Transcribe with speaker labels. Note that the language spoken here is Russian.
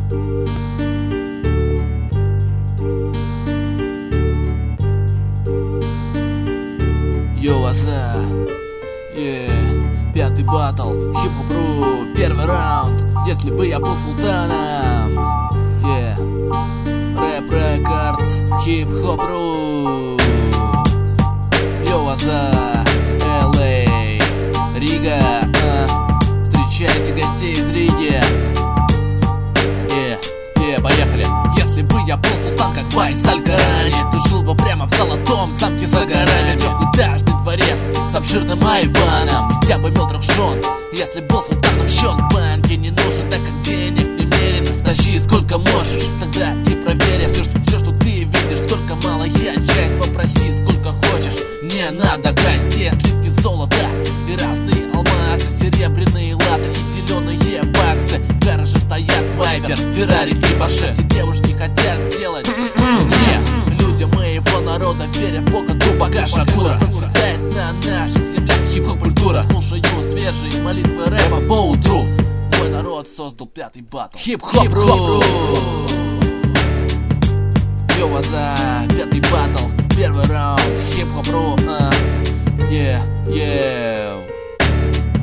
Speaker 1: Йо, ваза, пятый батл, хип-хоп.ру, первый раунд. Если бы я был султаном, рэп рекордс, хип-хоп.ру. Йо, ваза, LA, Рига, встречайте гостей из Риги. Поехали. Если бы я был султан, как Вайс Аль-Карани, то жил бы прямо в золотом замке за горами. Трехэтажный дворец с обширным айваном. Я бы имел 3 жен. Если был султаном, счет в банке не нужен, так как денег немерено. Стащи сколько можешь, тогда и проверь. Все, что ты видишь, только малая часть. Попроси сколько хочешь, не надо гостей, слитки золота и разные алмазы, серебряные латы и зеленые баксы. В гараже стоят Вайпер, Феррари и Порше. Все девушки хотят сделать мне, людям моего народа, веря в Бога, тупака Шакура. Процветает на наших землях хип-хоп-культура. Слушаю свежие молитвы рэпа по утру. Мой народ создал пятый батл, хип-хоп.ру. Йо, ваза, пятый батл, первый раунд, хип-хоп.ру.